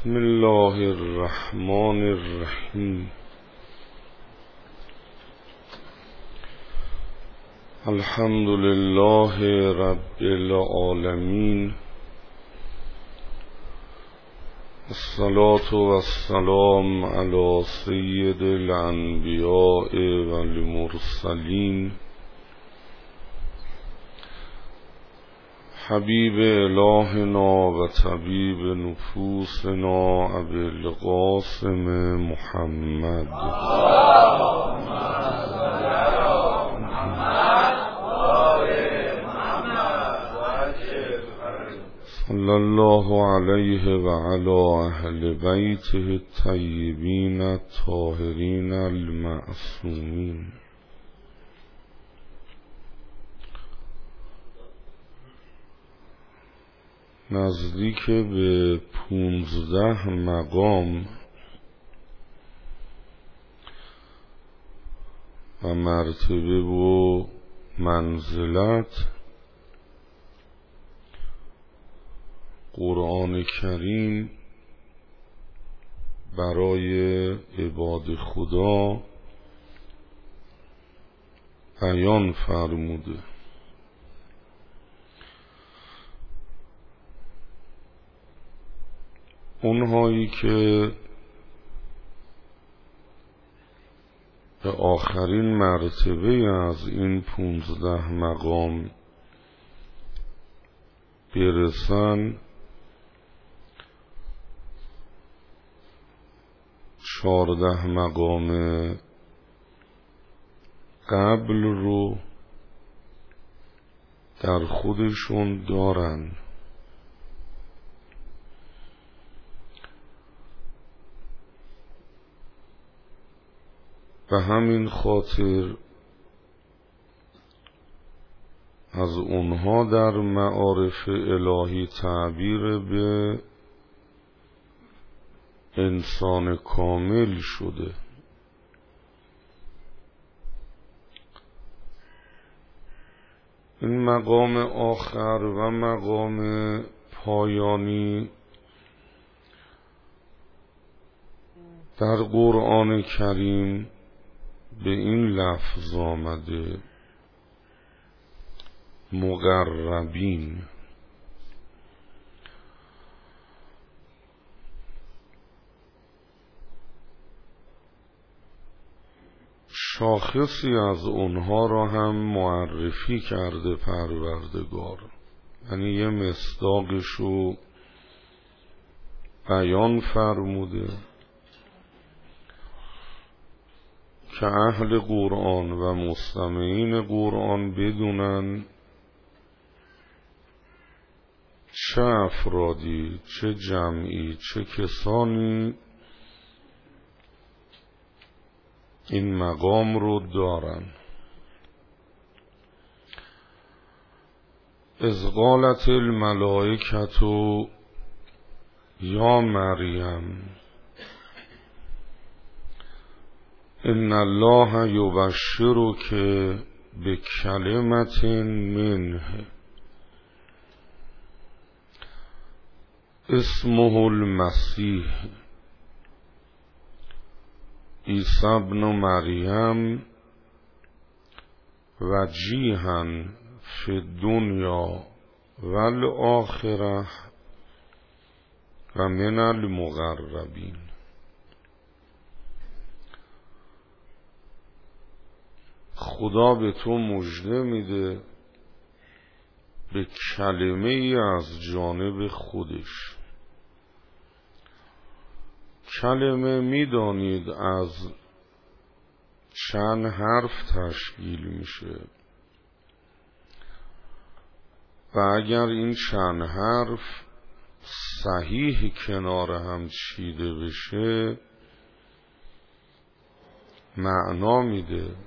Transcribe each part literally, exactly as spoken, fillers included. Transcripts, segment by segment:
بسم الله الرحمن الرحیم. الحمد لله رب العالمین، الصلاة والسلام علی سید الانبیاء والمرسلین، حبیب الهنا و طبیب نفوسنا ابی القاسم محمد صلی الله علیه و علی اهل بیته الطیبین الطاهرین المعصومین. نزدیک به پونزده مقام و مرتبه و منزلت قرآن کریم برای عباد خدا بیان فرموده. اونهایی که به آخرین مرتبه از این پونزده مقام برسن، چهارده مقام قبل رو در خودشون دارن. به همین خاطر از اونها در معارف الهی تعبیر به انسان کامل شده. این مقام آخر و مقام پایانی در قرآن کریم به این لفظ آمده: مقربین. شاخصی از اونها را هم معرفی کرده پروردگار، یعنی یه مصداقشو بیان فرموده که اهل قرآن و مستمعین قرآن بدونن چه افرادی، چه جمعی، چه کسانی این مقام رو دارن. اذ قالت الملائکة یا مریم ان الله یبشرک بکلمة منه اسمه المسیح عیسی ابن مریم وجیها فی الدنیا والآخرة و من المقربین. خدا به تو مژده میده به کلمه ای از جانب خودش. کلمه میدانید از چند حرف تشکیل میشه و اگر این چند حرف صحیح کنار هم چیده بشه معنا میده،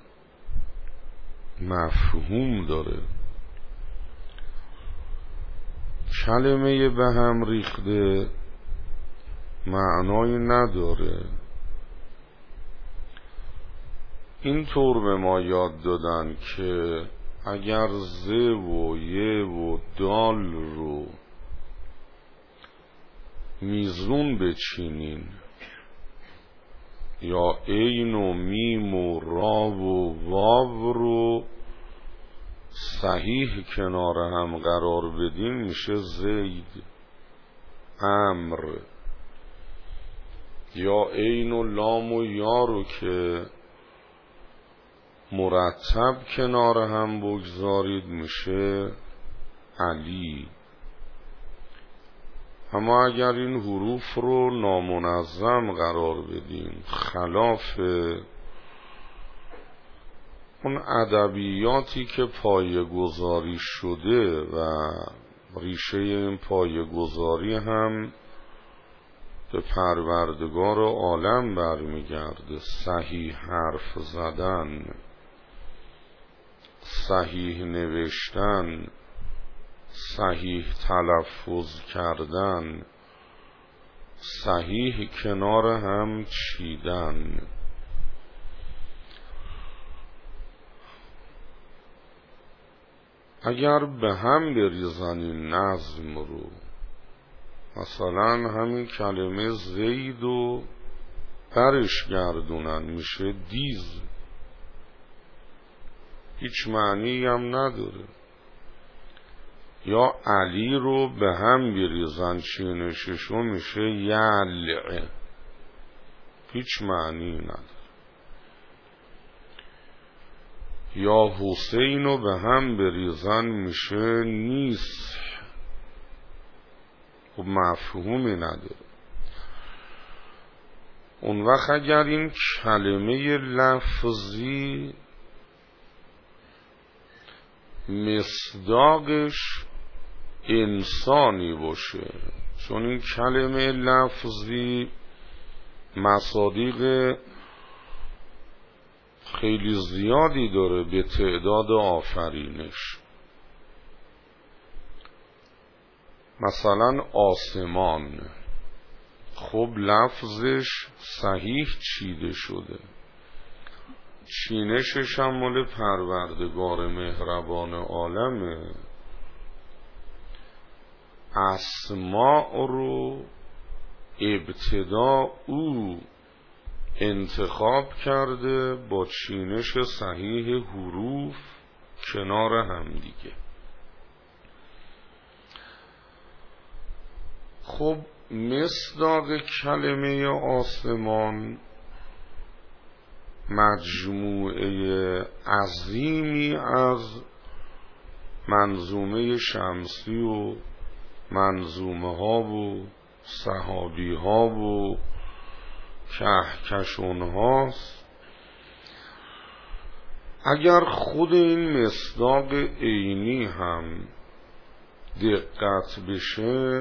مفهوم داره. کلمه به هم ریخته معنایی نداره. اینطور به ما یاد دادن که اگر ز و ی و دال رو میزون بچینین، یا عین و میم و را و واو رو صحیح کنار هم قرار بدین میشه زید، امر. یا عین و لام و یا رو که مرتب کنار هم بگذارید میشه علی. اما اگر این حروف رو نامنظم قرار بدیم، خلاف اون ادبیاتی که پایه گذاری شده و ریشه این پایه گذاری هم به پروردگار عالم برمیگرده، صحیح حرف زدن، صحیح نوشتن، صحیح تلفظ کردن، صحیح کنار هم چیدن. اگر به هم بریزن این نظم رو، مثلا همین کلمه زید و برش گردونن میشه دیز، هیچ معنی هم نداره. یا علی رو به هم بریزن چینششو میشه یلع، هیچ معنی نداره. یا حسین رو به هم بریزن میشه نیست، خب مفهومی نداره. اون وقت اگر این کلمه لفظی مصداقش انسانی باشه، چون این کلمه لفظی مصادیق خیلی زیادی داره به تعداد آفرینش. مثلا آسمان، خب لفظش صحیح چیده شده، چینشش هم مال پروردگار مهربان عالمه. اسماء رو ابتدا او انتخاب کرده با چینش صحیح حروف کنار هم دیگه. خب مصداق کلمه آسمان مجموعه عظیمی از منظومه شمسی و منظومه ها و صحابی ها و کهکشان هاست. اگر خود این مصداق عینی هم دقت بشه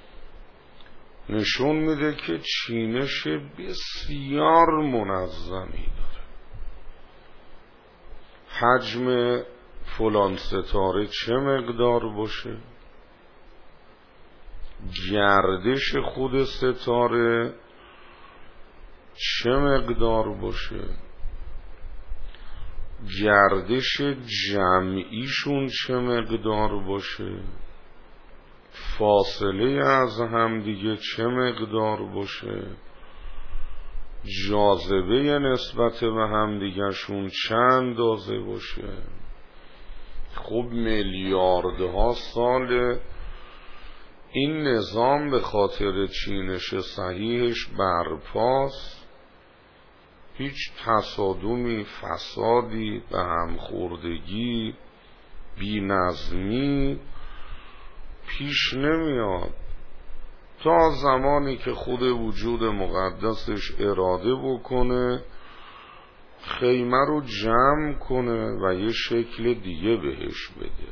نشون میده که چینش بسیار منظمی داره. حجم فلان ستاره چه مقدار باشه، گردش خود ستاره چه مقدار باشه، گردش جمعیشون چه مقدار باشه، فاصله از هم دیگه چه مقدار باشه، جاذبه نسبت به هم دیگه شون چند اندازه باشه. خب میلیاردها سال این نظام به خاطر چینش صحیحش برپاست، هیچ تصادمی، فسادی، به هم خوردگی، بی نظمی پیش نمیاد تا زمانی که خود وجود مقدسش اراده بکنه خیمه رو جمع کنه و یه شکل دیگه بهش بده.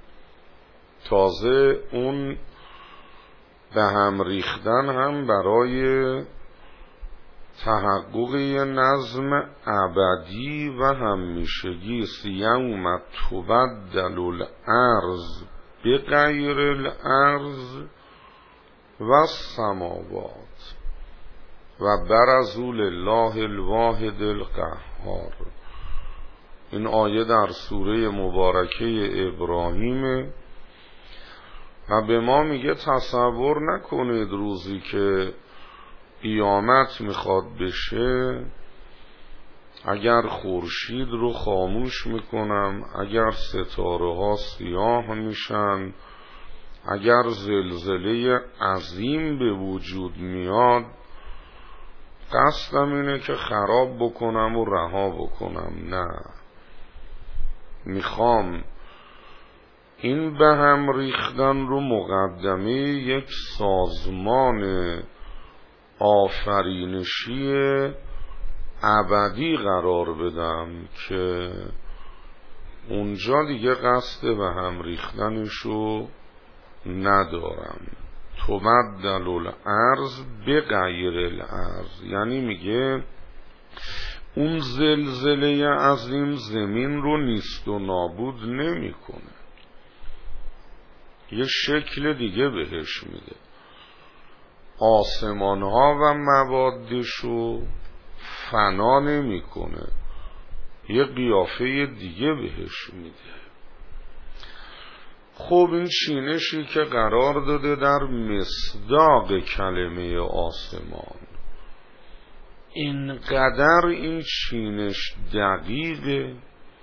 تازه اون به هم ریختن هم برای تحقق یه نظم ابدی و همیشگی است. یوم تبدل الارض بغیر الارض و السماوات و برزوا لله الواحد القهار. این آیه در سوره مبارکه ابراهیم و به ما میگه تصور نکنید روزی که قیامت میخواد بشه اگر خورشید رو خاموش میکنم، اگر ستاره ها سیاه میشن، اگر زلزله عظیم به وجود میاد قصدم اینه که خراب بکنم و رها بکنم. نه، میخوام این به هم ریختن رو مقدمه یک سازمان آفرینشی ابدی قرار بدم که اونجا دیگه قصد به هم ریختنشو ندارم. تبدل الارض به غیر الارض، یعنی میگه اون زلزله عظیم زمین رو نیست و نابود نمیکنه، یه شکل دیگه بهش میده، آسمان ها و موادشو فنا نمیکنه، یه قیافه دیگه بهش میده. خب این چینشی که قرار داده در مصداق کلمه آسمان، اینقدر این چینش دقیقه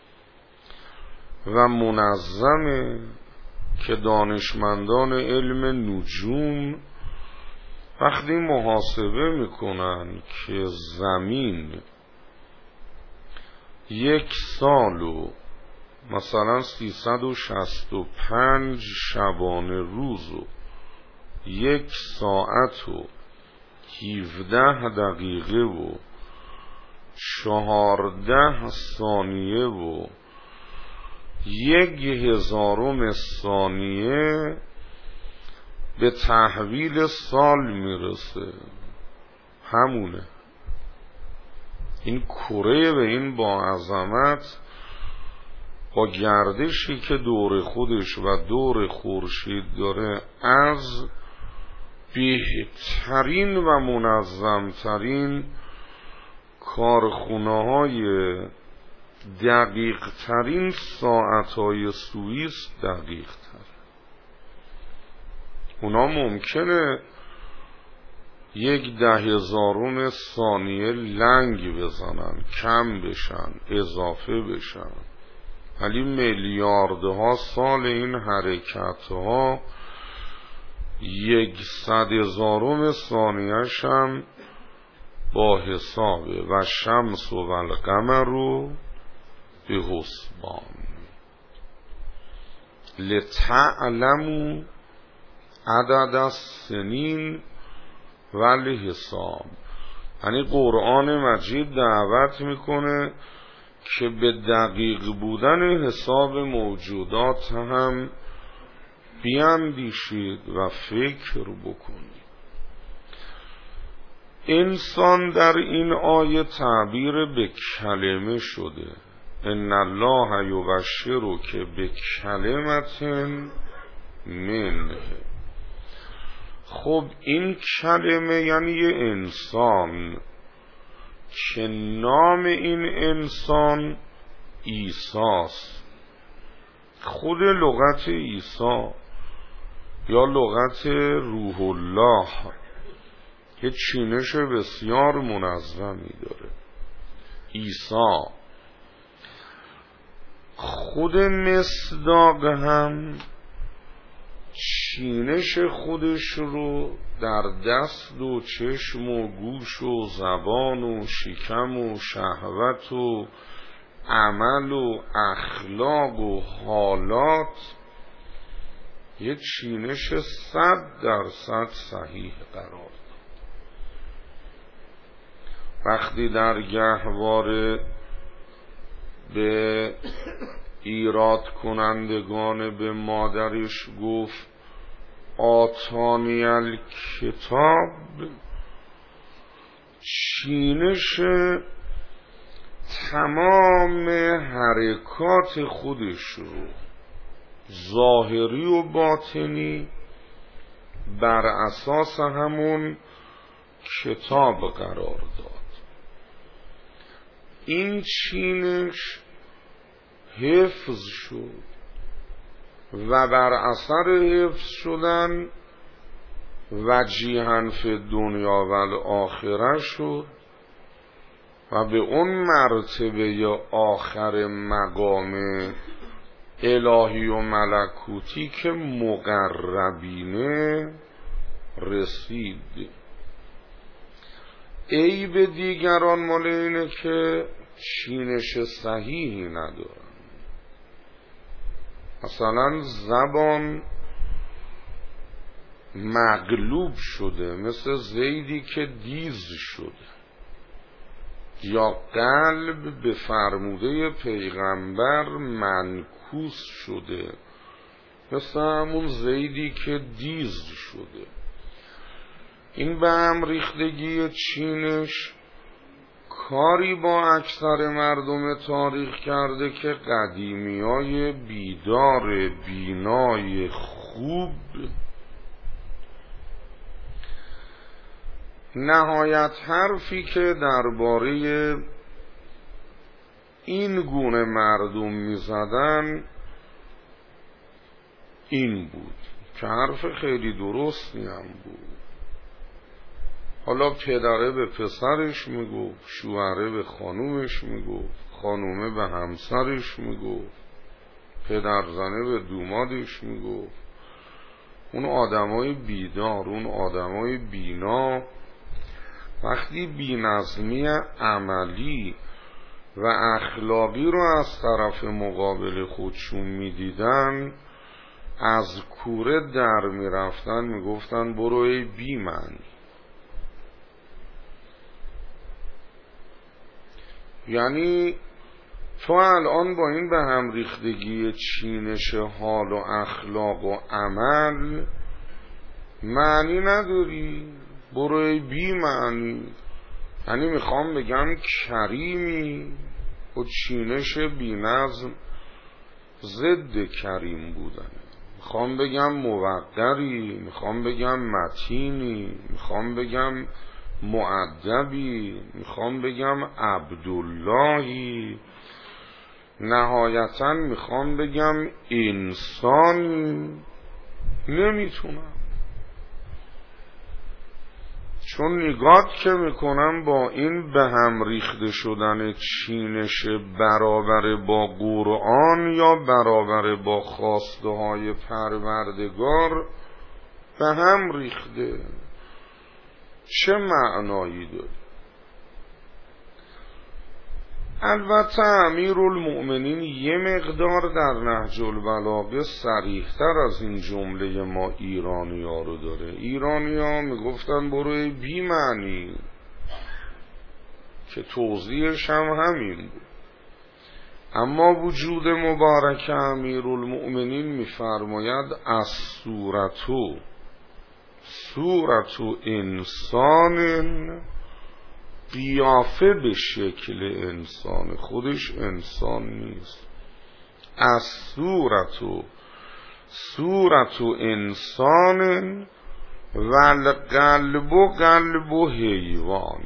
و منظمه که دانشمندان علم نجوم وقتی محاسبه میکنن که زمین یک سالو مثلا سیصد و شصت و پنج شبانه روز و یک ساعت و هفده دقیقه و چهارده ثانیه و یک هزارم ثانیه به تحویل سال میرسه، همونه. این کره به این با عظمت، با گردشی که دور خودش و دور خورشید داره، از بهترین و منظمترین کارخونه های دقیق ترین ساعت های سوئیس دقیق تر. اونا ممکنه یک ده هزارم ثانیه لنگ بزنن، کم بشن، اضافه بشن، ولی میلیاردها سال این حرکت ها یک صد هزارم ثانیه‌اش هم با حسابه. و شمس و القمر رو به حسبان لتعلموا عدد السنین والحساب. یعنی قرآن مجید دعوت میکنه که به دقیق بودن حساب موجودات هم بیاندیشید و فکر بکنید. انسان در این آیه تعبیر به کلمه شده، ان الله یبشرک به کلمت منه. خب این کلمه یعنی یه انسان که نام این انسان عیساست. خود لغت عیسی یا لغت روح الله یه چینش بسیار منظمی داره. عیسی خود مصداق هم چینش خودش رو در دست و چشم و گوش و زبان و شکم و شهوت و عمل و اخلاق و حالات یه چینش صد درصد صحیح قرار داد. وقتی در گهواره به ایراد کنندگان به مادرش گفت آتانی الکتاب، چینش تمام حرکات خودش رو ظاهری و باطنی بر اساس همون کتاب قرار داد. این چینش حفظ شد و بر اثر حفظ شدن وجیها فی دنیا و الاخره شد و به اون مرتبه آخر مقام الهی و ملکوتی که مقربینه رسید. عیب دیگران مال اینه که چینش صحیحی ندارن. مثلا زبان مغلوب شده، مثل زیدی که دیز شده، یا قلب به فرموده پیغمبر منکوس شده، مثل همون زیدی که دیز شده. این به هم ریختگی چینش کاری با اکثر مردم تاریخ کرده که قدیمیای بیدار بینای خوب نهایت حرفی که درباره این گونه مردم میزدن این بود که حرف خیلی درستی هم بود. حالا پدره به پسرش میگفت، شوهره به خانومش میگفت، خانومه به همسرش میگفت، پدرزنه به دومادش میگفت. اون آدمای بیدار، اون آدمای بینا وقتی بی‌نظمی عملی و اخلاقی رو از طرف مقابل خودشون میدیدن، از کوره در میرفتن، میگفتن برو ای بی معنی. یعنی تو الان با این به هم ریختگی چینش حال و اخلاق و عمل معنی نداری، برو ای بی معنی. یعنی میخوام بگم کریمی و چینش بی نظم ضد کریم بودن. میخوام بگم موقری، میخوام بگم متینی، میخوام بگم مؤدبی، میخوام بگم عبداللهی، نهایتا میخوام بگم انسانی. نمیتونم، چون نگاه که میکنم با این به هم ریخته شدن چینش برابر با قرآن یا برابر با خواسته های پروردگار به هم ریخته، چه معنایی داره؟ البته امیرالمؤمنین یه مقدار در نهج البلاغه صریح‌تر از این جمله ما ایرانی ها رو داره. ایرانی ها میگفتن بروی بی معنی، که توضیحش هم همین بود. اما وجود مبارک امیرالمؤمنین میفرماید از صورتو صورتو انسان، قیافه به شکل انسان، خودش انسان نیست. از صورتو صورتو انسان و القلب قلب حیوان.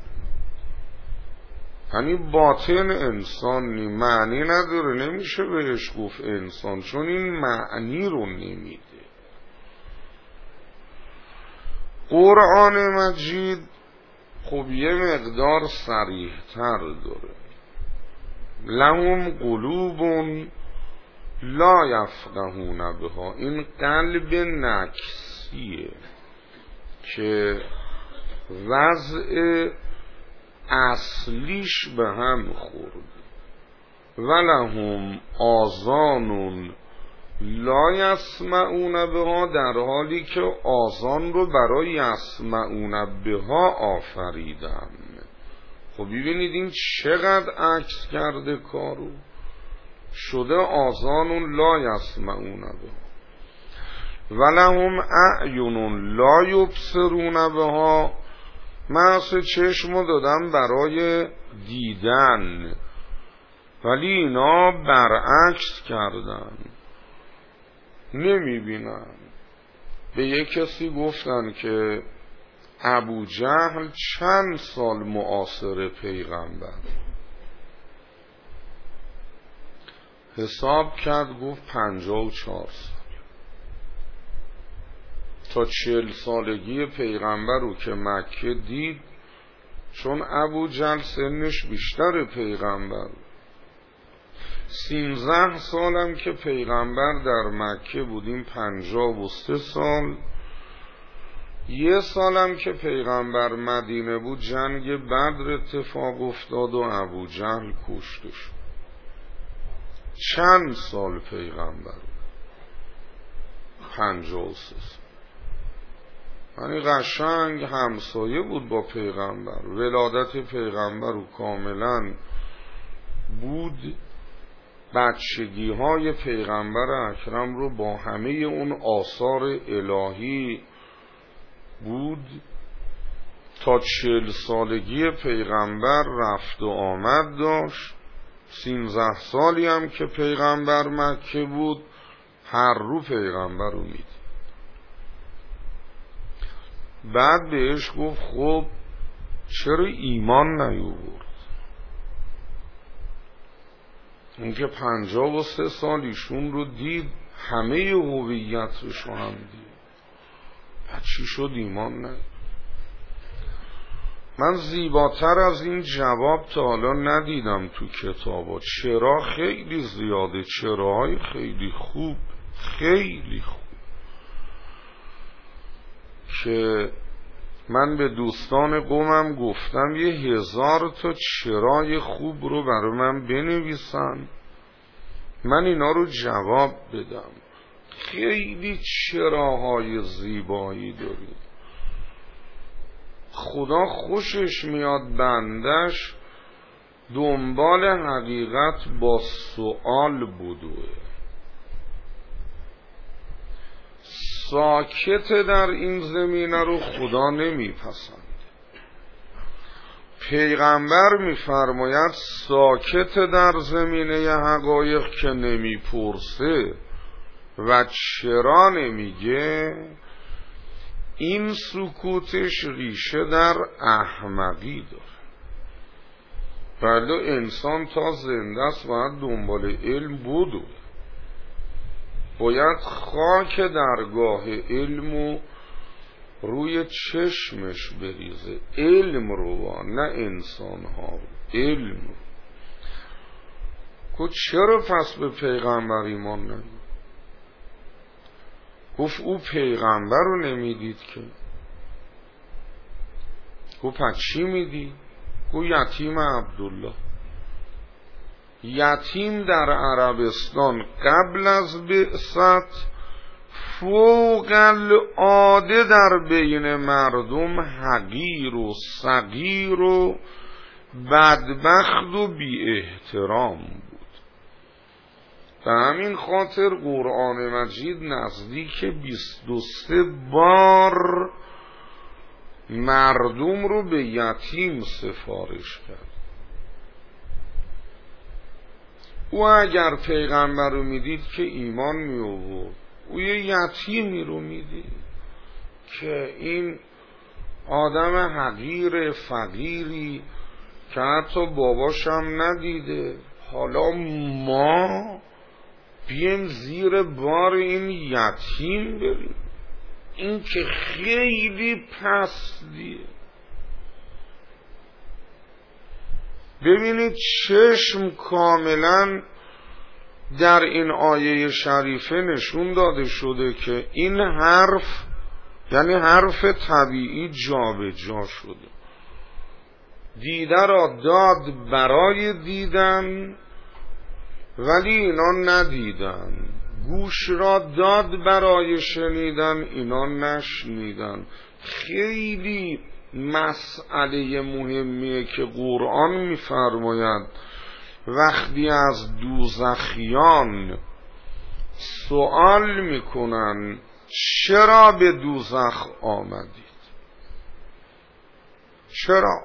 یعنی باطن انسانی معنی نداره، نمیشه بهش گفت انسان، چون این معنی رو نمیده. قرآن مجید خب یه مقدار صریح تر داره. لهم قلوب لا یفقهون بها، این قلب نکسیه که وضع اصلیش به هم خورد. ولهم آذان لا یسمعون بها، در حالی که آذان رو برای یسمعون بها آفریدم. خب ببینید این چقدر عکس کرده کارو، شده آذان لا یسمعون بها. ولهم اعین لا یبصرون بها، من سه چشمو دادم برای دیدن، ولی اینا برعکس کردن، نمی بینن. به یک کسی گفتن که ابو جهل چند سال معاصر پیغمبر، حساب کرد گفت پنجاه و چهار سال. تا چهل سالگی پیغمبر رو که مکه دید، چون ابوجهل سنش بیشتر پیغمبر، سیزده سالم که پیغمبر در مکه بودیم پنجاه و سه سال، یه سالم که پیغمبر مدینه بود جنگ بدر اتفاق افتاد و ابوجهل کشته شد. چند سال پیغمبر؟ پنجاه و سه سال. یعنی قشنگ همسایه بود با پیغمبر، ولادت پیغمبر رو کاملا بود، بچگی های پیغمبر اکرم رو با همه اون آثار الهی بود. تا چهل سالگی پیغمبر رفت و آمد داشت. سیزده سالی هم که پیغمبر مکه بود هر رو پیغمبر رو مید. بعد بهش گفت خب چرا ایمان نیاورد؟ اون که پنجاه و سه سال ایشون رو دید، همه هویتش رو هم دید، بعد چی شد ایمان نیاورد؟ من زیباتر از این جواب تا حالا ندیدم تو کتابا. چرا خیلی زیاده، چراهای خیلی خوب، خیلی خوب، که من به دوستان قومم گفتم یه هزار تا چرای خوب رو برای من بنویسن، من اینا رو جواب بدم. خیلی چراهای زیبایی دارید، خدا خوشش میاد بندش دنبال حقیقت با سؤال بدوه. ساکت در این زمینه رو خدا نمیپسند. پیغمبر میفرماید ساکت در زمینه حقایق که نمیپرسه و چرا نمیگه، این سکوتش ریشه در احمقی داره. بله انسان تا زنده است باید دنبال علم بدو، باید خاک درگاه علمو روی چشمش بریزه، علم رو، نه انسان ها، علم رو. گفت چرا پس به پیغمبر ایمان نمیدید؟ گفت او پیغمبر رو نمیدید که. گفت پس چی میدید؟ گفت یتیم عبدالله. یتیم در عربستان قبل از بعثت فوق العاده در بین مردم حقیر و صغیر و بدبخت و بی احترام بود. به همین خاطر قرآن مجید نزدیک بیست و سه بار مردم رو به یتیم سفارش کرد. او اگر پیغمبر رو میدید که ایمان می آورد، او یه یتیمی رو میدید که این آدم حقیر فقیری که حتی باباشم ندیده، حالا ما بیایم زیر بار این یتیم بریم، این که خیلی پستیه. ببینید چشم کاملا در این آیه شریفه نشون داده شده که این حرف یعنی حرف طبیعی جا به جا شده. دیده را داد برای دیدن ولی اینا ندیدن، گوش را داد برای شنیدن اینا نشنیدن. خیلی مسئله مهمیه که قرآن میفرماید وقتی از دوزخیان سوال میکنن چرا به دوزخ آمدید؟ چرا؟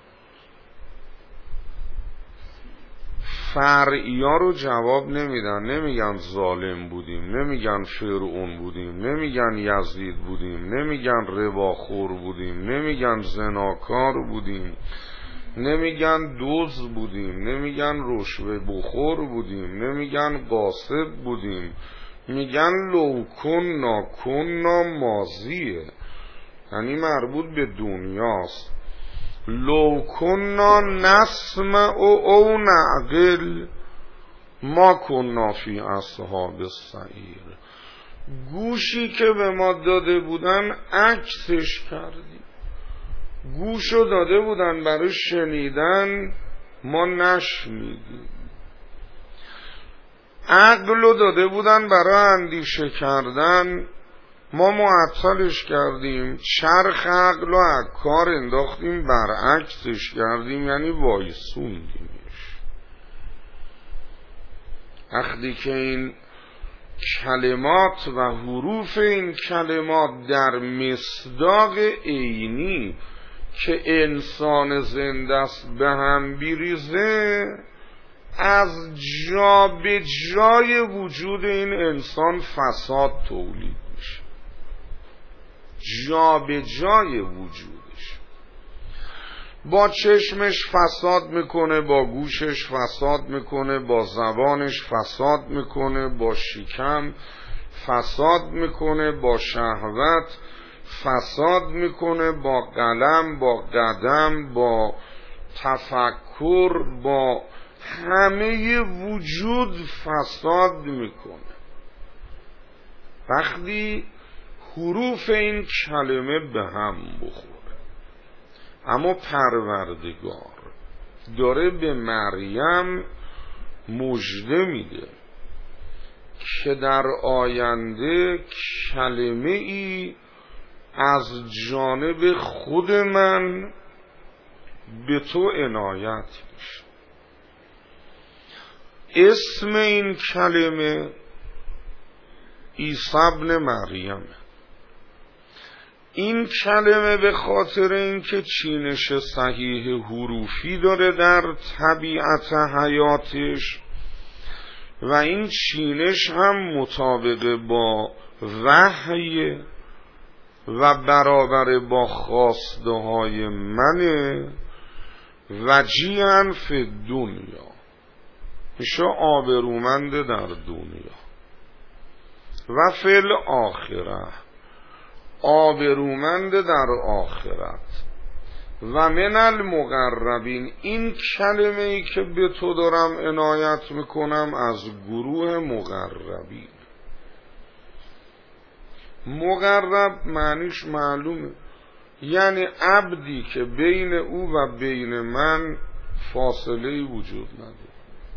فرعیا رو جواب نمیدن، نمیگن ظالم بودیم، نمیگن فرعون بودیم، نمیگن یزید بودیم، نمیگن رباخور بودیم، نمیگن زناکار بودیم، نمیگن دوز بودیم، نمیگن رشوه بخور بودیم، نمیگن قاصد بودیم، میگن لو کنا کنا ماضیه، یعنی مربوط به دنیاست. لو کنا نسمع او نعقل ما کنا فی اصحاب السعیر. گوشی که به ما داده بودن عکسش کردیم، گوشو داده بودن برای شنیدن ما نشنیدیم، عقلو داده بودن برای اندیشه کردن ما معطلش کردیم، چرخ عقلو از کار انداختیم برعکسش کردیم، یعنی وایسوندیمش. وقتی که این کلمات و حروف این کلمات در مصداق عینی که انسان زنده است به هم بیریزه، از جا به جای وجود این انسان فساد تولید میشه، جا به جای وجودش. با چشمش فساد میکنه، با گوشش فساد میکنه، با زبانش فساد میکنه، با شکم فساد میکنه، با شهوت فساد میکنه، با قلم، با قدم، با تفکر، با همه وجود فساد میکنه. وقتی حروف این کلمه به هم بخوره، اما پروردگار داره به مریم مژده میده که در آینده کلمه ای از جانب خود من به تو عنایت میشه. اسم این کلمه عیسی ابن مریم. این کلمه به خاطر اینکه چینش صحیح حروفی داره در طبیعت حیاتش و این چینش هم مطابق با وحی و برابر با خواسته های منه، وجیها فی دنیا، میشه آبرومنده در دنیا، و فی الاخره، آبرومنده در آخرت، و من المقربین. این کلمه ای که به تو دارم عنایت میکنم از گروه مقربین. مقرب معنیش معلومه، یعنی عبدی که بین او و بین من فاصله وجود نداره.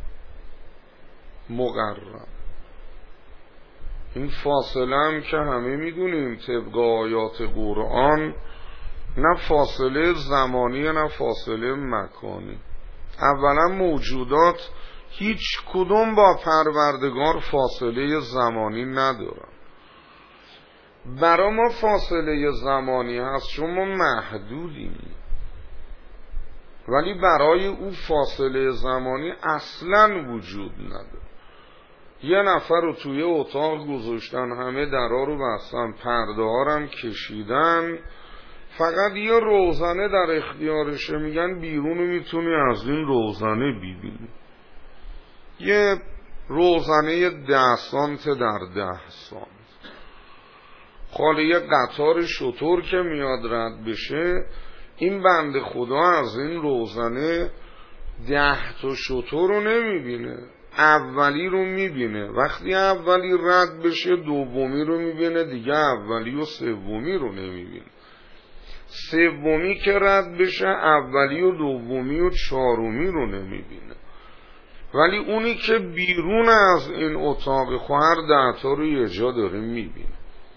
مقرب این فاصله هم که همه میدونیم طبق آیات قرآن نه فاصله زمانی نه فاصله مکانی. اولا موجودات هیچ کدوم با پروردگار فاصله زمانی ندارن. برای ما فاصله زمانی هست چون ما محدودیم، ولی برای او فاصله زمانی اصلا وجود نداره. یه نفر رو توی اتاق گذاشتن، همه درها رو بستن، پرده ها هم کشیدن، فقط یه روزنه در اختیارشه، میگن بیرون میتونی از این روزنه ببینی. یه روزنه ده سانت در ده سانت. خاله یه قطار شتر که میاد رد بشه، این بنده خدا از این روزنه ده تا شتر رو نمیبینه، اولی رو میبینه. وقتی اولی رد بشه دومی رو میبینه، دیگه اولی و سومی رو نمیبینه. سومی که رد بشه اولی و دومی و چهارمی رو نمیبینه. ولی اونی که بیرون از این اتاق خواهر ده تا رو یه جا داره میبینه.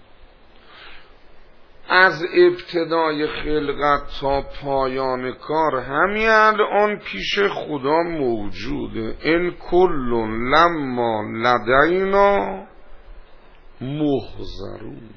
از ابتدای خلقت تا پایان کار همین الان پیش خدا موجوده. ان کل لما لدینا محضرون.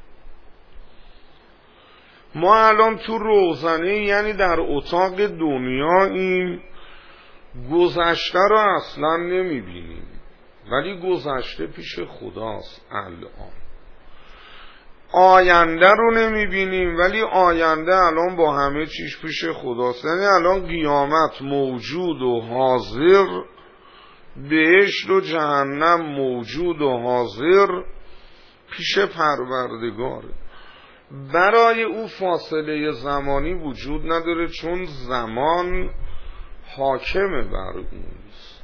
ما الان تو روزنه، یعنی در اتاق دنیاییم، گذشته رو اصلا نمیبینیم، ولی گذشته پیش خداست. الان آینده رو نمیبینیم، ولی آینده الان با همه چیش پیش خداست. یعنی الان قیامت موجود و حاضر، بهشت و جهنم موجود و حاضر پیش پروردگاره. برای او فاصله زمانی وجود نداره، چون زمان حاکم بر اونست،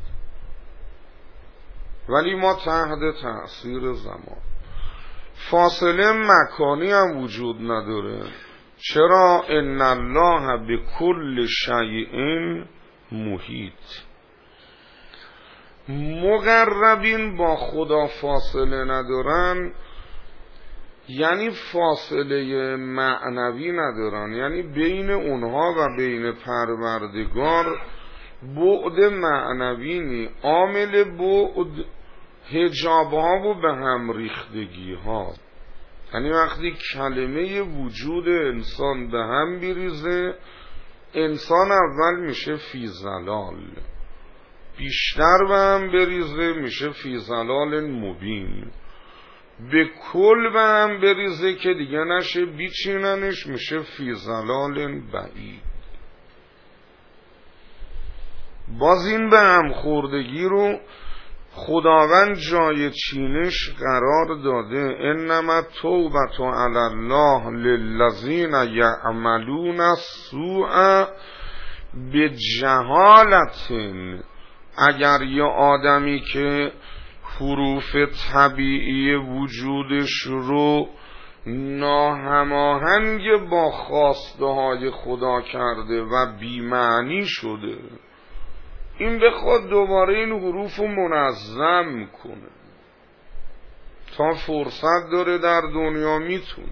ولی ما تحت تأثیر زمان. فاصله مکانی هم وجود نداره. چرا؟ ان الله بكل شیء محیط. مقربین با خدا فاصله ندارن، یعنی فاصله معنوی ندارن، یعنی بین اونها و بین پروردگار بعد معنوی نی. عامل بعد حجاب ها و به هم ریختگی ها. یعنی وقتی کلمه وجود انسان به هم بریزه، انسان اول میشه فی ضلال، بیشتر به هم بریزه میشه فی ضلال مبین، به کل به هم بریزه که دیگه نشه بیچیننش میشه فی ضلال بعید. باز این به هم خوردگی رو خداوند جای چینش قرار داده. انما توبة علی الله للذین یعملون السوء بجهالة. اگر یه آدمی که حروف طبیعی وجودش رو ناهماهنگ با خواسته های خدا کرده و بی‌معنی شده، این بخواد دوباره این حروف رو منظم کنه تا فرصت داره در دنیا میتونه،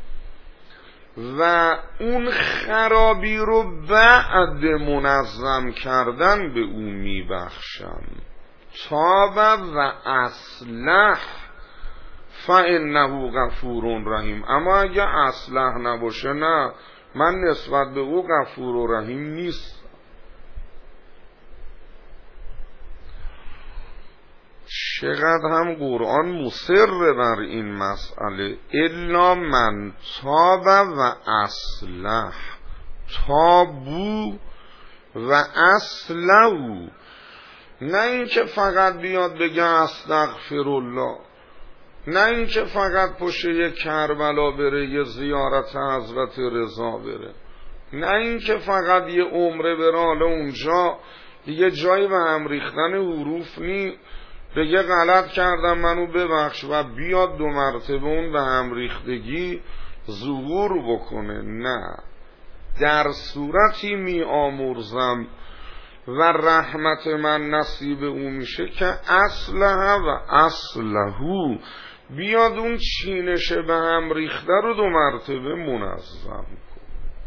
و اون خرابی رو بعد منظم کردن به او میبخشن. تاب و اصلح فانه غفور رحیم. اما اگه اصلح نباشه، نه، من نسبت به او غفور و رحیم نیست. چقدر هم قرآن مصر بر این مسئله. الا من تاب و اصلح. تابو و اصلحو. نه این که فقط بیاد بگه استغفر الله، نه این که فقط پشت یک کربلا بره یه زیارت حضرت رضا بره، نه این که فقط یه عمره بره، حالا اونجا دیگه جایی به هم ریختن حروف نی، بگه غلط کردم منو ببخش و بیاد دو مرتبه اون به هم ریختگی ظهور بکنه. نه، در صورتی می آمرزم و رحمت من نصیب او میشه که اصلها و اصلهو، بیاد اون چینش به هم ریخته رو دو مرتبه منظم کنه.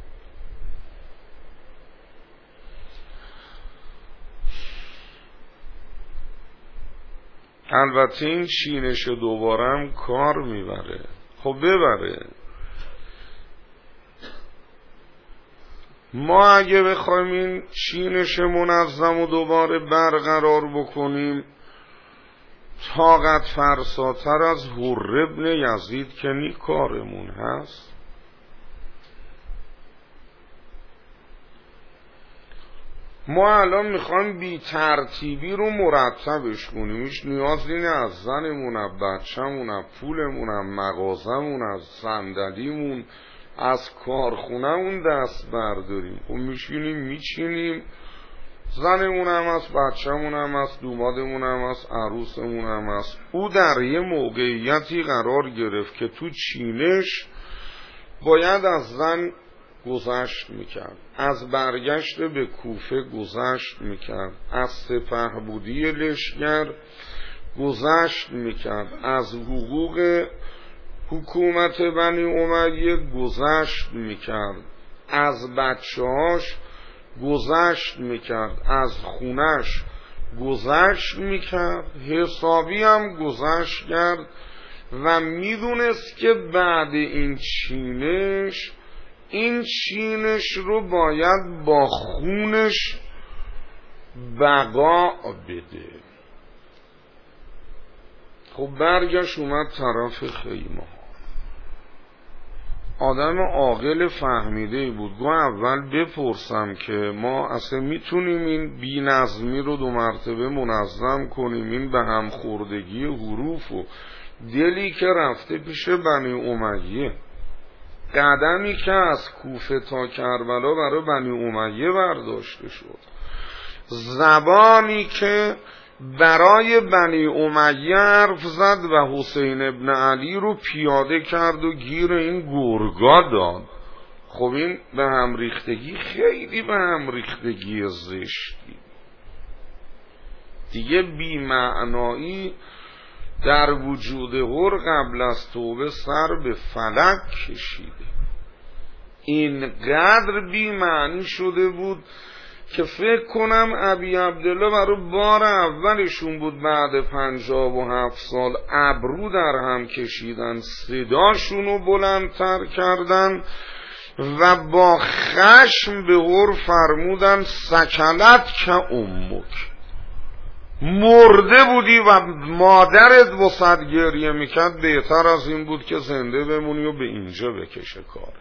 البته این چینش دوباره هم کار میبره. خب ببره. ما اگه بخوایم این چینش منظم و دوباره برقرار بکنیم، طاقت فرساتر از حر ابن یزید که نی کارمون هست. ما الان میخوایم بی ترتیبی رو مرتبش کنیم. هیچ نیازی نه از زنمون، از بچه‌مون، از پولمون، از مغازمون، از صندلیمون، از کارخونه‌مون دست برداریم. خب میشینیم میچینیم، زنمون هم هست، بچه‌مون هم هست، دومادمون هم هست، عروسمون هم هست. او در یه موقعیتی قرار گرفت که تو چینش باید از زن گذشت میکرد، از برگشت به کوفه گذشت میکرد، از سپهبدی لشکر گذشت میکرد، از حقوق حکومت بنی امیه گذشت میکرد، از بچه‌هاش گذشت میکرد، از خونش گذشت میکرد، حسابی هم گذشت کرد و میدونست که بعد این چینش این چینش رو باید با خونش بقا بده. خب برگشت اومد طرف خیمه ها. آدم عاقل فهمیده بود. گو اول بپرسم که ما اصلا میتونیم این بی نظمی رو دو مرتبه منظم کنیم؟ این به هم خوردگی حروف و دلی که رفته پیش بنی امیه، قدمی که از کوفه تا کربلا برای بنی امیه برداشته شد، زبانی که برای بنی امیه حرف زد و حسین ابن علی رو پیاده کرد و گیر این گرگا داد. خب این به هم ریختگی خیلی به هم ریختگی زشتی دیگه، بی معنایی در وجود هر قبل از توبه سر به فلک کشیده. اینقدر بی معنی شده بود که فکر کنم ابی عبدالله برای بار اولشون بود بعد پنجاه و هفت سال ابرو در هم کشیدن، صداشونو بلندتر کردن و با خشم به هر فرمودن سکلت که امک، مرده بودی و مادرت وسط گریه میکرد، بهتر از این بود که زنده بمونی و به اینجا بکشه کارت.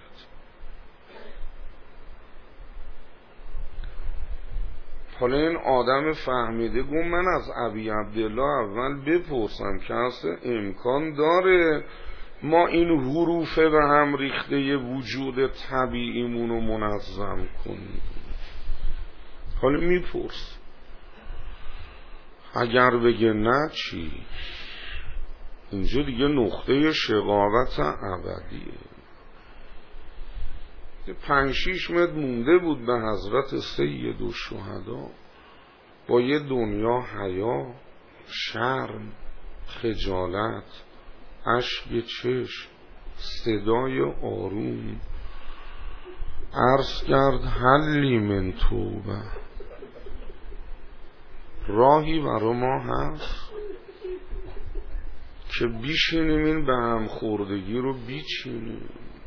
حالا این آدم فهمیده گفت من از ابی عبدالله اول بپرسم که اصلا امکان داره ما این حروف به هم ریخته وجود طبیعیمونو منظم کنیم؟ حالا میپرس، اگر بگه نه چی؟ اینجا دیگه نقطه شقاوت ابدیه. پنج شیش متر مونده بود به حضرت سید الشهدا با یه دنیا حیا، شرم، خجالت، اشک چشم، صدای آروم عرض کرد حلی من توبه، راهی برا ما هست که بیشینیم این به هم خوردگی رو بیچینیم،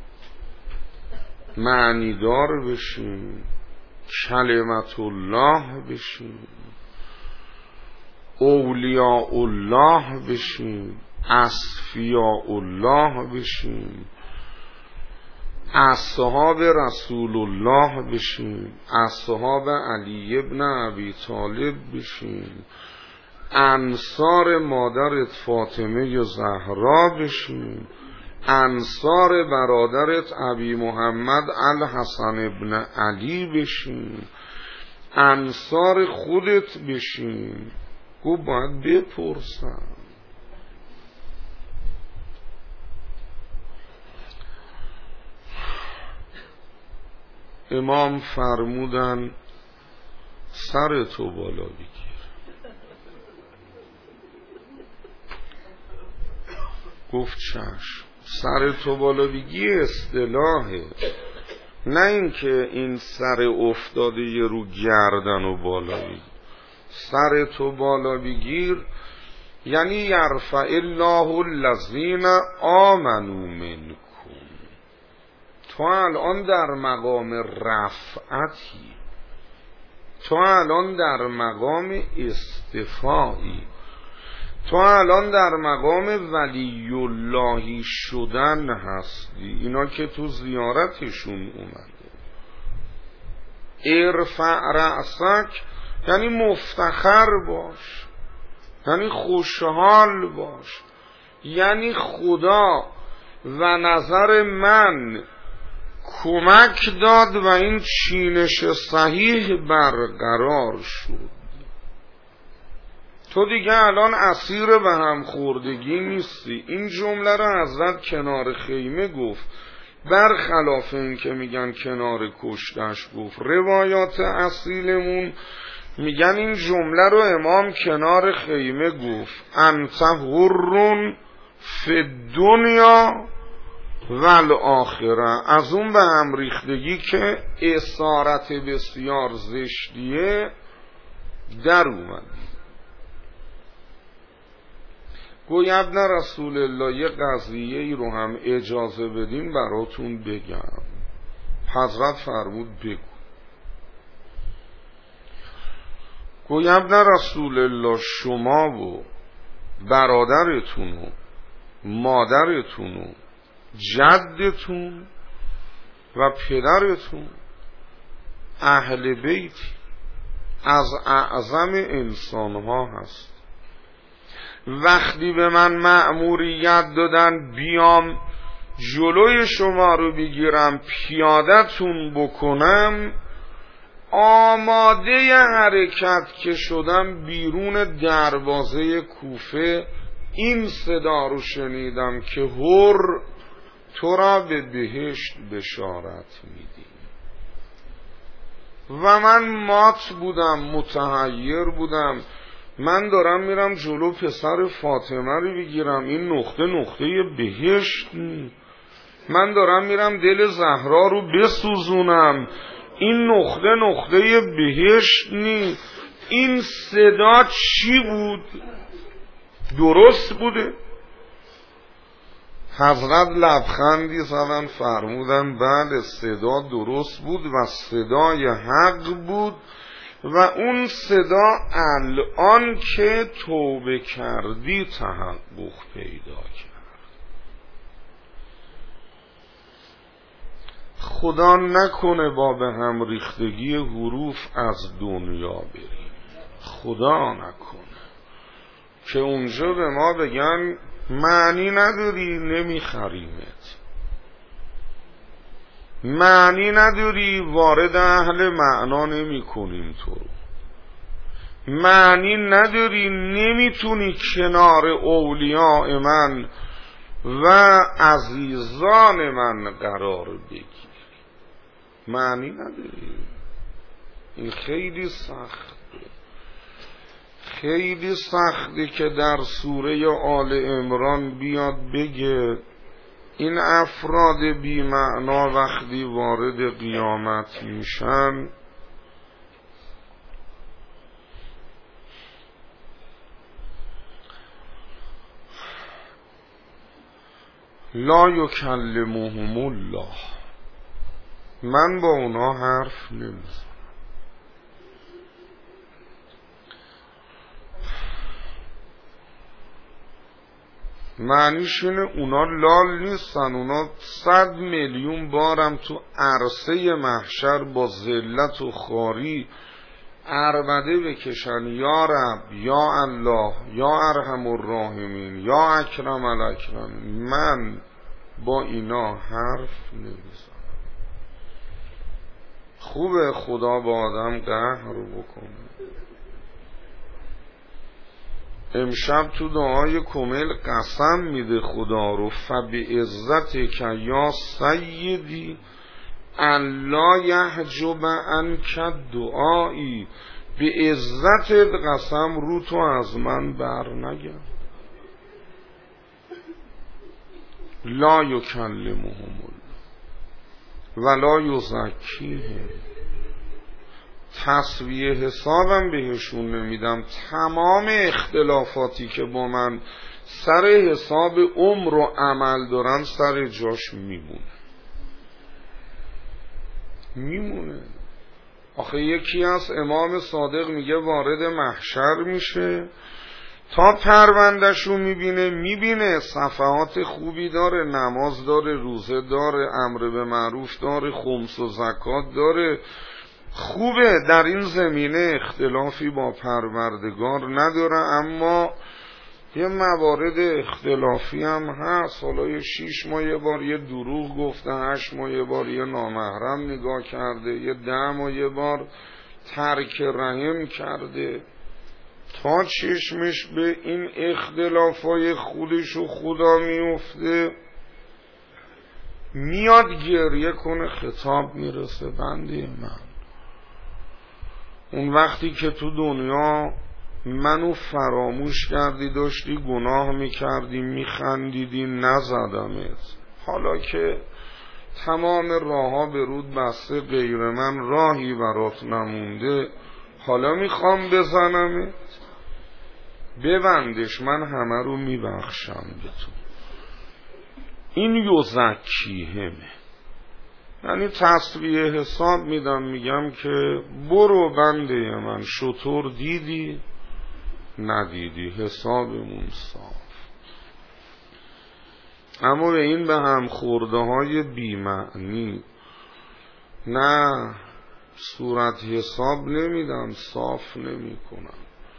معنیدار بشیم، کلمت الله بشیم، اولیاء الله بشیم، اصفیاء الله بشیم، اصحاب رسول الله بشیم، اصحاب علی ابن ابی طالب بشیم، انصار مادرت فاطمه زهرا بشیم، انصار برادرت ابی محمد الحسن ابن علی بشیم، انصار خودت بشیم. گو باید بپرسم. امام فرمودن سر تو بالا بگیر. گفت چشم. سر تو بالا بگی اصطلاحه، نه اینکه این سر افتاده یه رو گردن و بالا بگیر. سر تو بالا بگیر یعنی یرفع الله الذین آمنوا منکم. تو الان در مقام رفعتی، تو الان در مقام استفایی، تو الان در مقام ولی اللهی شدن هستی. اینا که تو زیارتشون اومده. ارفع رأسک یعنی مفتخر باش، یعنی خوشحال باش، یعنی خدا و نظر من کمک داد و این چینش صحیح برقرار شد. تو دیگه الان اسیر به هم خوردگی نیستی. این جمله رو حضرت کنار خیمه گفت، برخلاف این که میگن کنار کشتش گفت. روایات اصیلمون میگن این جمله رو امام کنار خیمه گفت، انت حرون فی الدنیا والآخره. از اون به هم ریختگی که اسارت بسیار زشتیه در اومد. گوی ابن رسول الله یه قضیه ای رو هم اجازه بدین براتون بگم. حضرت فرمود بگو. گوی ابن رسول الله شما و برادرتون و مادرتون و جدتون و پدرتون اهل بیت از اعظم انسانها هست. وقتی به من مأموریت دادن بیام جلوی شما رو بگیرم پیادتون بکنم، آماده حرکت که شدم بیرون دروازه کوفه این صدا رو شنیدم که هر تو را به بهشت بشارت میدیم. و من مات بودم، متحیر بودم. من دارم میرم جلو پسر فاطمه رو بگیرم، این نقطه نقطه بهشت نی. من دارم میرم دل زهرا رو بسوزونم، این نقطه نقطه بهشت نی. این صدا چی بود؟ درست بوده؟ حضرت لبخندی زدن فرمودن بله صدا درست بود و صدای حق بود و اون صدا الان که توبه کردی تحقق پیدا کرد. خدا نکنه با به هم ریختگی حروف از دنیا بریم، خدا نکنه که اونجا به ما بگن معنی نداری نمیخریمت، معنی نداری وارد اهل معنا نمی کنیم تو رو، معنی نداری نمیتونی کنار اولیاء من و عزیزان من قرار بگیری، معنی نداری. این خیلی سخته، خیلی سخته که در سوره آل عمران بیاد بگه این افراد بی معنا وقتی وارد قیامت میشن لا یکلمهم الله، من با اونا حرف نمیزنم. معنیش اینه اونا لال نیستن، اونا صد میلیون بارم تو عرصه محشر با ذلت و خواری عربده بکشن یا رب یا الله یا ارحم الراحمین یا اکرم الاکرم، من با اینا حرف نمیزنم. خوبه خدا با آدم قهر رو بکنه. امشب تو دعای کمیل قسم میده خدا رو فبعزت که یا سیدی الله یحجب عنک دعایی، به عزتت قسم رو تو از من بر نگرد. لا یکلمهم ولا یزکیهم، تصویه حسابم بهشون نمیدم. تمام اختلافاتی که با من سر حساب عمر و عمل دارن سر جاش میمونه میمونه آخه یکی از امام صادق میگه وارد محشر میشه تا پروندهشو میبینه، میبینه صفحات خوبی داره، نماز داره، روزه داره، امر به معروف داره، خمس و زکات داره، خوبه، در این زمینه اختلافی با پروردگار نداره. اما یه موارد اختلافی هم هست. حالا یه شیش ماه یه بار یه دروغ گفته، هشت ماه یه بار یه نامحرم نگاه کرده، یه ده ماه یه بار ترک رحم کرده، تا چشمش به این اختلافای خودش و خدا میفته میاد گریه کنه، خطاب میرسه بنده من اون وقتی که تو دنیا منو فراموش کردی، داشتی گناه میکردی، میخندیدی، نزدمت، حالا که تمام راه ها به رود بسته، غیر من راهی برات نمونده، حالا میخوام بزنمت، ببندش، من همه رو میبخشم به تو. این یزکیهمه، یعنی تصویه حساب میدم، میگم که برو بنده من، شطور دیدی ندیدی، حسابمون صاف. اما به این به هم خورده های بی‌معنی نه صورت حساب نمیدم، صاف نمی کنم.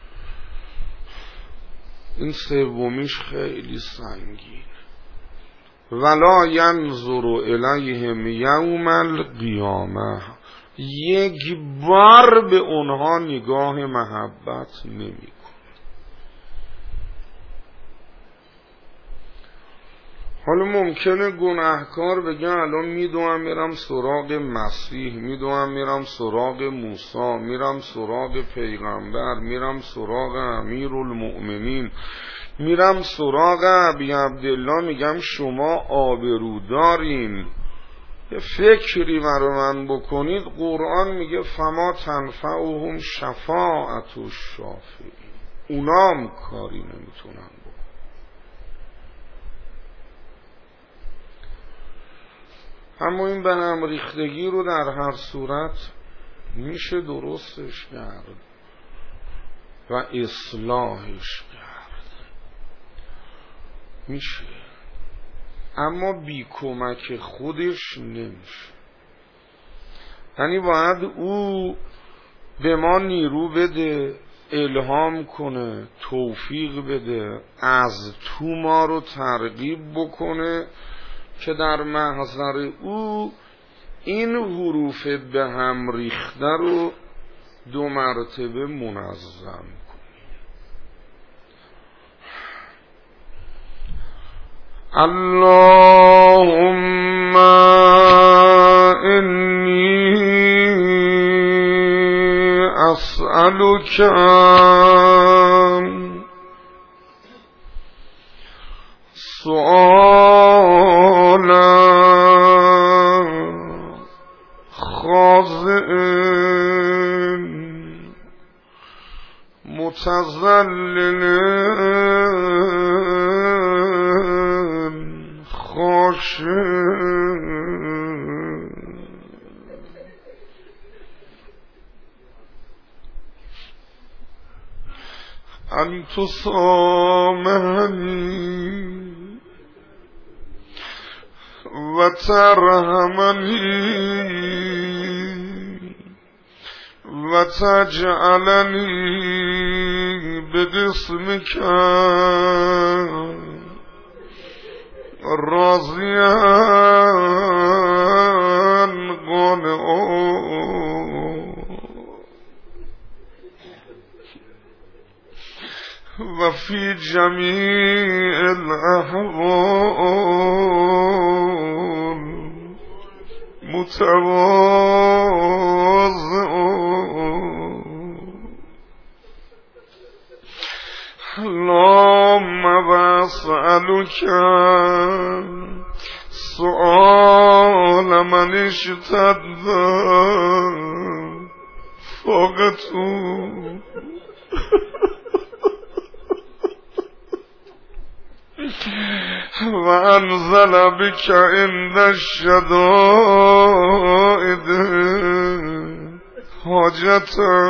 این سومیش خیلی سنگین. ولا ینظر الیهم یوم القیامه، یک بار به اونها نگاه محبت نمی کنه. حالا ممکنه گناهکار بگه الان میدونم میرم سراغ مسیح، میدونم میرم سراغ موسی، میرم سراغ پیغمبر، میرم سراغ امیرالمؤمنین، میرم سراغ ابی عبدالله، میگم شما آبرودارین، یه فکری برای من بکنید. قرآن میگه فما تنفعهم شفاعت الشافعین، اونام کاری نمیتونن. اما این به هم ریختگی رو در هر صورت میشه درستش کرد و اصلاحش کرد، میشه، اما بی کمک خودش نمیشه. یعنی باید او به ما نیرو بده، الهام کنه، توفیق بده، از تو ما رو ترغیب بکنه که در محضر او این حروف به هم ریخته رو دو مرتبه منظم کنیم. اللهم انی اسألک سؤالا خاضع متذلل خاشع ان تسامحنی و ترحمنی و تجعلنی بجسمک راضیا قانعا و فی جمیع الاحوال متواضع. اللهم واسألك سؤال من اشتد فوقته و انزل بك عند الشدائد حاجتا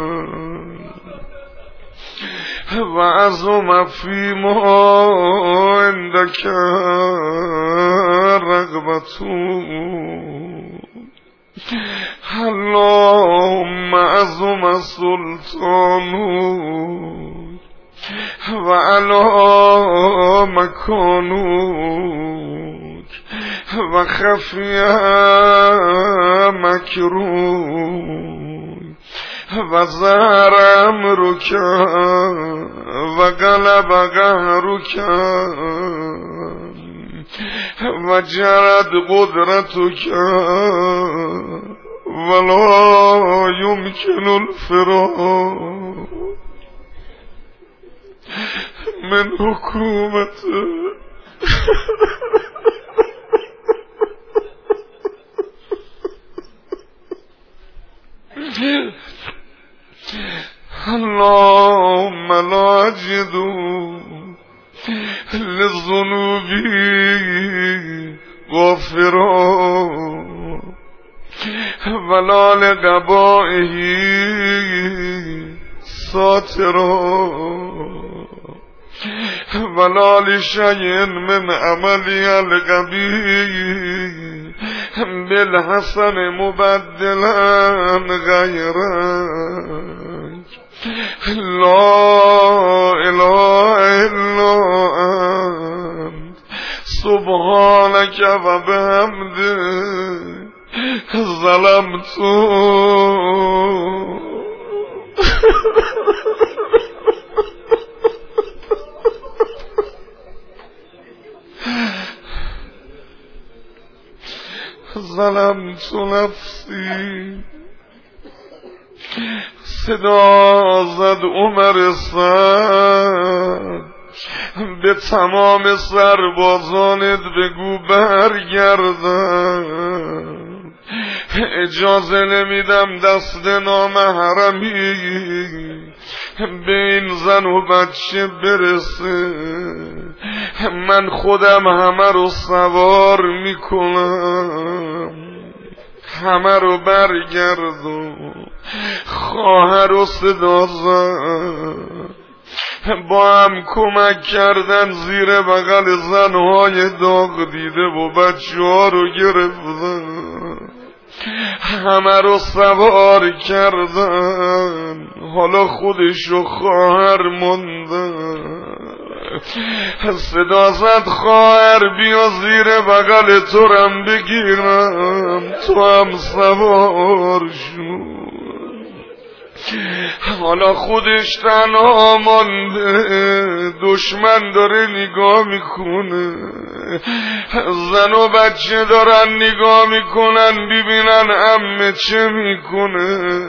و عظم فيما عندك رغبته. اللهم عظم سلطانه و علا مکانوک و خفی مکروک و زهر امرک و غلب قهرک و جرد قدرتک ولا يمكن الفرار من حکومت. اللهم لا أجد للذنوب غافرا ولا لقبائه ساترا ولا لشيء من عملي القبيح بالحسن مبدلا غیرک لا اله الا انت سبحانك و بحمدک ظلمت ظلمت نفسی. صدا زد عمر سعد به تمام سربازانت بگو برگردن، اجازه نمیدم دست نامحرمی به این زن و بچه برسه. من خودم همه رو سوار میکنم، همه رو برگردم. خواهر و صدا زد، با هم کمک کردن، زیر بغل زنهای داغ دیده و بچه ها رو گرفتن، همه رو سوار کردن. حالا خودش و خواهر موندن. صدا زد خواهر بیا زیر بغل تو رم بگیرم، تو هم سوار شو. حالا خودش تنها مانده، دشمن داره نگاه میکنه، زن و بچه دارن نگاه میکنن ببینن عمه چه میکنه.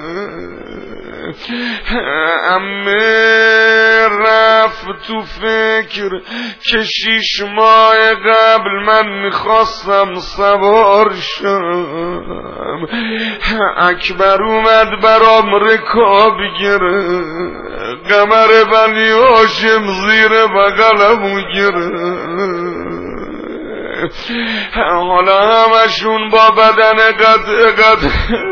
عمه رفت تو فکر که شیش ماه قبل من میخواستم سوار شم، اکبر اومد برام رکاب گره، قمر بنی هاشم زیر بغلمو گره. حالا همشون با بدن قد قد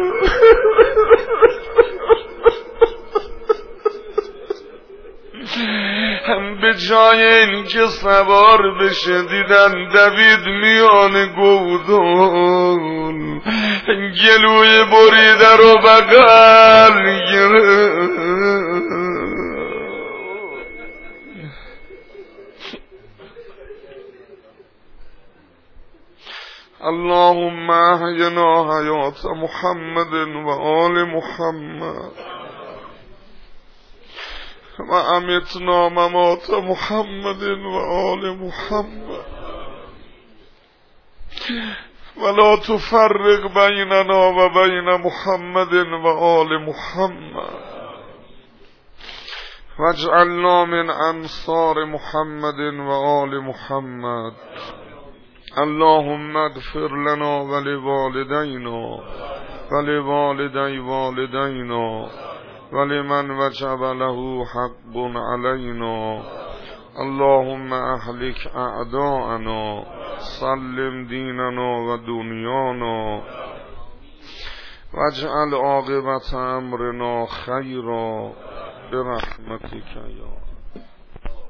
به جای این که سوار بشه دیدن دوید میان گودال، گلوی بریده رو بغل گرفت. اللهم احینا حیات محمد و آل محمد و امیتنا ممات محمد و آل محمد ولا تفرق بیننا و بین محمد و آل محمد واجعلنا من انصار محمد و آل محمد. اللهم اغفر لنا ولوالدينا ولوالدي والدينا ولمن وجب له حق علينا. اللهم اهلك اعداءنا، سلم ديننا ودنيانا، واجعل عاقبة امرنا خيرا برحمتك يا